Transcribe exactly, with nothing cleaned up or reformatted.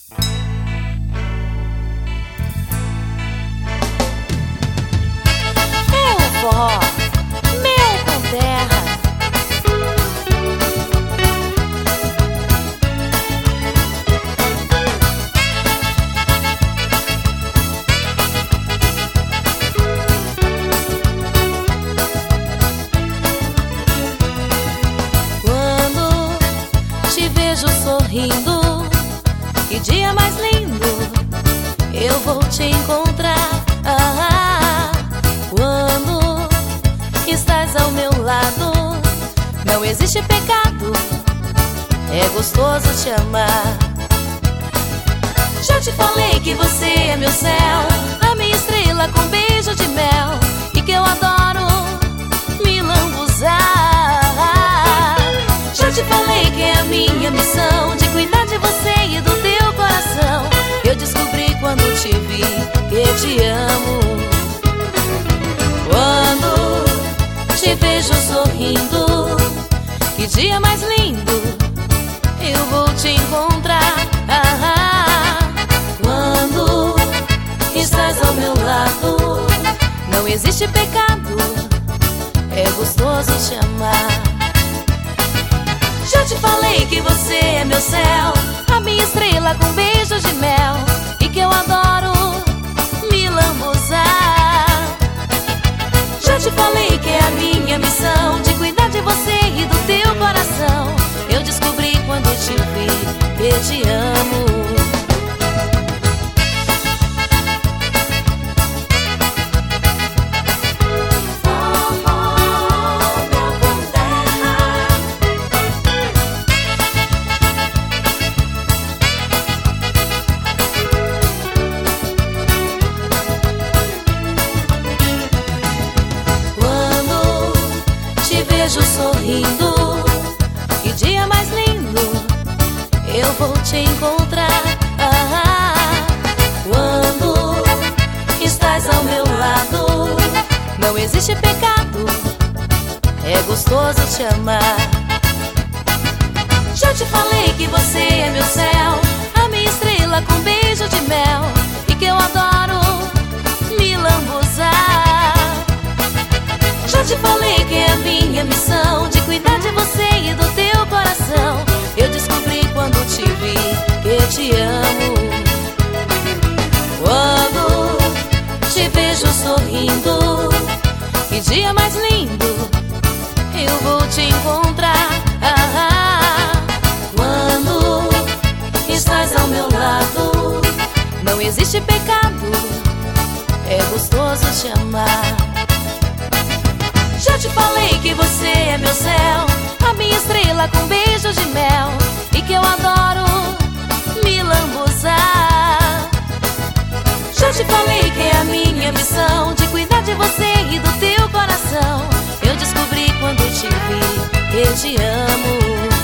Forró, mel com terra. Quando te vejo sorrindo, que dia mais lindo, eu vou te encontrar. Ah, quando estás ao meu lado, não existe pecado, é gostoso te amar. Já te falei que você é meu céu, a minha estrela com beijo de mel, e que eu adoro me lambuzar. Já te falei que é a minha missão de cuidar de você e do teu coração. Eu descobri quando te vi que te amo. Quando te vejo sorrindo, que dia mais lindo, eu vou te encontrar. Ah, quando estás ao meu lado, não existe pecado, é gostoso te amar. Já te falei que você é meu céu, a minha estrela com beijo de mel, e que eu adoro me lambuzar. Já te falei que é a minha missão de cuidar de você e do teu coração. Eu descobri quando te vi que te amo. Vejo sorrindo, que dia mais lindo, eu vou te encontrar. Ah, quando estás ao meu lado, não existe pecado, é gostoso te amar. Já te falei que você é meu céu, a minha estrela com beijo de mel, e que eu adoro me lambuzar. Já te falei que é a minha missão de cuidar de você e do teu coração. Eu descobri quando te vi que te amo. Quando te vejo sorrindo, que dia mais lindo, eu vou te encontrar. Ah, quando estás ao meu lado, não existe pecado, é gostoso te amar. Já te falei que você é meu céu, a minha estrela com beijo de mel, e que eu adoro me lambuzar. Já te falei que é a minha missão de cuidar de você e do teu coração. Eu descobri quando te vi que te amo.